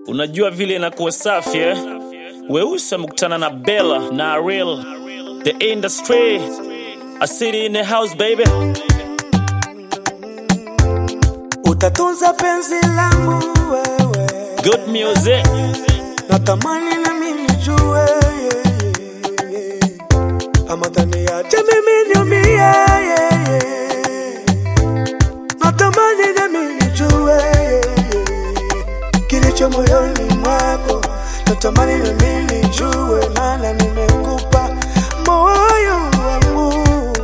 Unajua vile inakuwa safi eh? Weusi amekutana na Bella na Ariel. The industry, a city in the house baby. Utatunza penzi langu wewe. Good music. Natamani na mimi jue ama taniache mimi niumie Natamani na mimi jue kilicho moyoni mwako. Natamani na mimi jue maana nimekupa moyo wangu.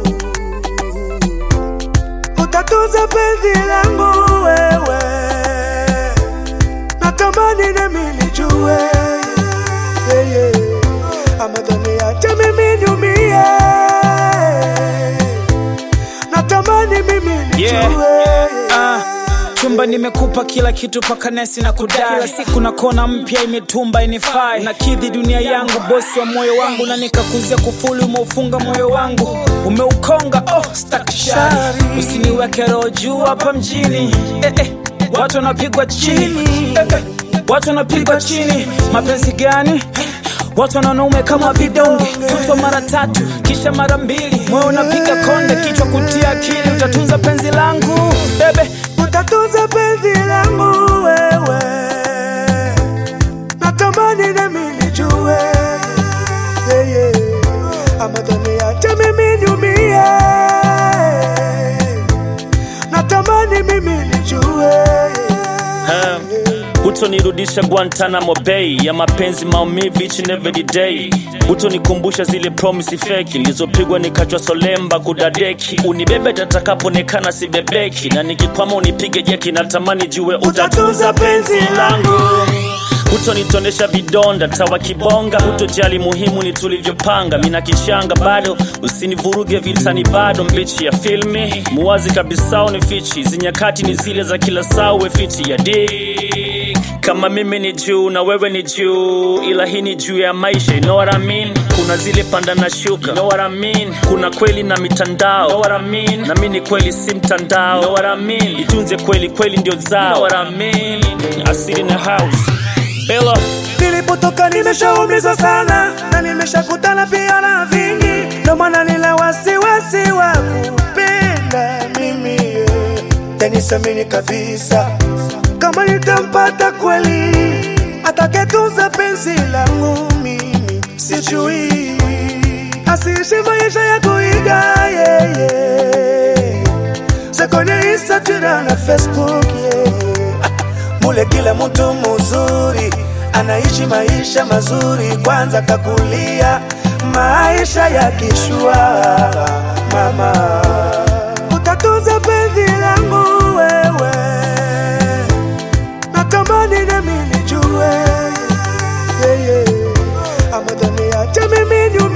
Utatunza penzi langu wewe. Natamani na mimi jue ama taniache mimi niumie. Natamani mimi nijue Chumba nimekupa kila kitu paka nesi na kudai. Kila siku na kona mpya imetumba inifai. Nakidhi dunia yangu, bosi wa moyo wangu. Na nikakuzia kufuli umeufunga moyo wangu. Umeukonga, stakishari. Usiniweke roho juu hapa mjini. Watu wanapigwa chini. Watu wanapigwa chini. Mapenzi gani? Watu wanaume kama vidonge. Kutwa mara 3, kisha mara 2. Moyo unapiga konde, kichwa kutia akili. Utatunza penzi langu, bebe. Utatunza penzi langu wewe. Natamani na mimi jue ama taniache mimi niumie. Natamani mimi nijue Utonirudisha Guantanamo Bay ya mapenzi maumivu each and every day. Utonikumbusha zile promise fake nilizopigwa nikachwa solemba kudadeki. Unibebe tatakaponekana sibebeki, na nikikwama unipige jeki. Natamani jue utatunza penzi langu. Utonitonesha vidonda tawa kibonga. Utojali muhimu ni tulivyopanga. Mina kichanga bado, usinivuruge vitani bado. Mbichi ya filmi muwazi kabisa unifichi. Zinyakati ni zile za kila saa uwe fiti ya dick. Kama mimi ni juu na wewe ni juu, ila hii ni juu ya maisha, you know what I mean? Kuna zile panda na shuka, you know what I mean? Kuna kweli na mitandao, you know what I mean? Na mimi kweli si mtandao, you know what I mean? Itunze kweli, kweli ndio zao, you know what I mean? I sit in the house Bella. Nilipotoka nimeshaumizwa sana, na nimeshakutana pia na vingi. Ndio maana nile wasiwasi wa kupenda mimi Tanisamini kabisa kama nitampata kweli atakayetunza penzi langu mimi. Sijui asiishi maisha ya kuiga Sekone Instagram na Facebook Mule kila mtu mzuri anaishi maisha mazuri. Kwanza kakulia maisha ya kishua mama. Utatunza penzi langu wewe. Natamani na mimi nijue ama taniache mimi niumie.